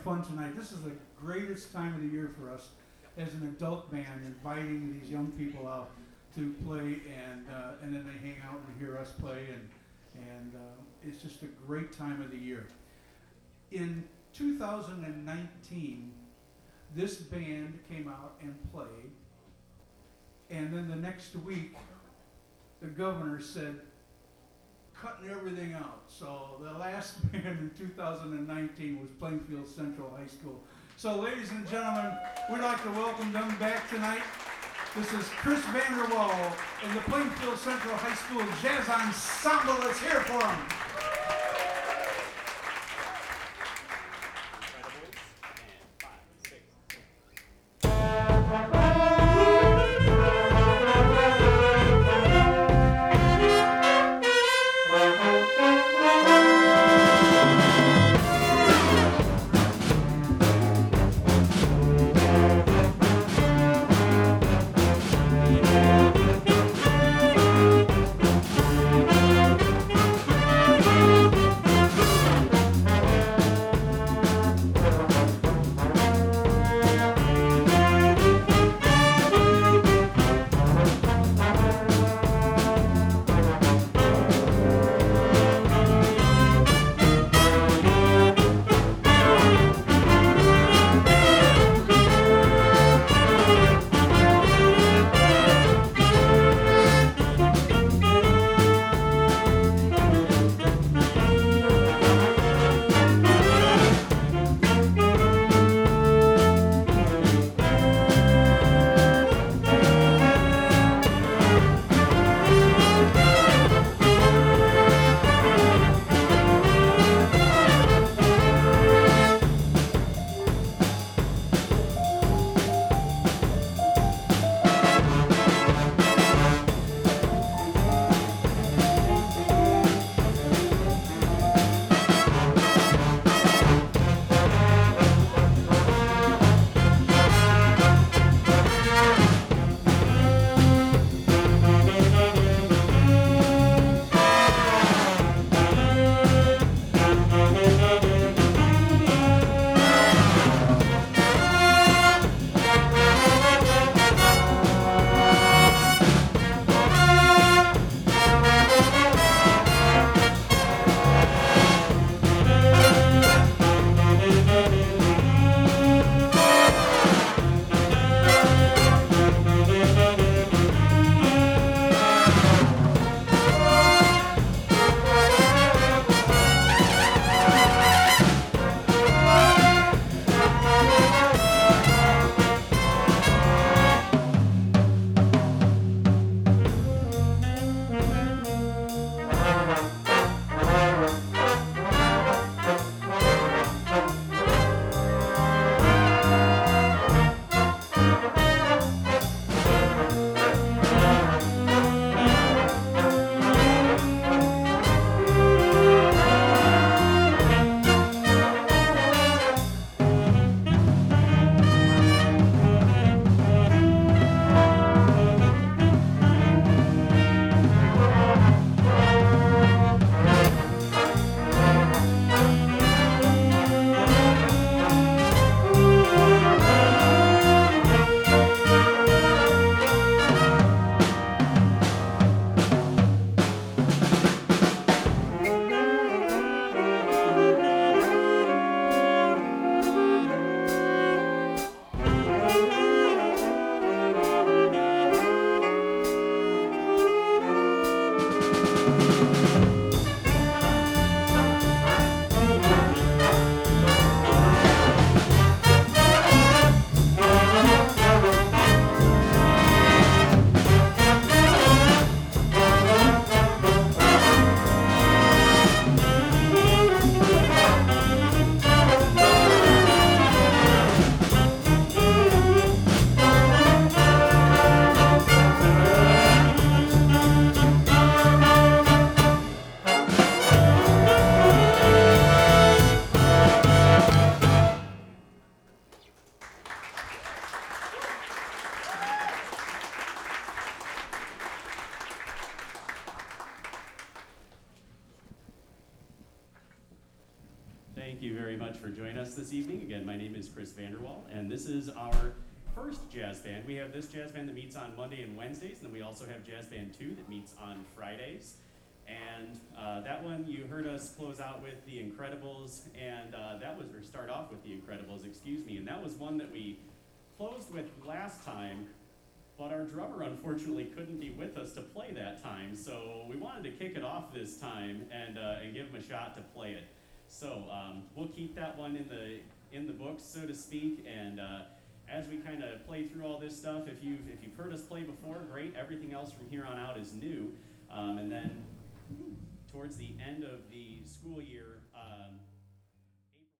fun tonight. This is the greatest time of the year for us as an adult band, inviting these young people out to play, and then they hang out and hear us play, and it's just a great time of the year. In 2019, this band came out and played, and then the next week, the governor said, cutting everything out. So the last band in 2019 was Plainfield Central High School. So ladies and gentlemen, we'd like to welcome them back tonight. This is Chris Vanderwall and the Plainfield Central High School Jazz Ensemble. Let's hear for them. much for joining us this evening. Again, my name is Chris Vanderwall, and this is our first jazz band. We have this jazz band that meets on Monday and Wednesdays, and then we also have Jazz Band 2 that meets on Fridays. And that one, you heard us close out with The Incredibles, and start off with The Incredibles, excuse me, and that was one that we closed with last time, but our drummer unfortunately couldn't be with us to play that time, so we wanted to kick it off this time and give him a shot to play it. So we'll keep that one in the books, so to speak, and as we kind of play through all this stuff, if you've heard us play before, great. Everything else from here on out is new, and then towards the end of the school year,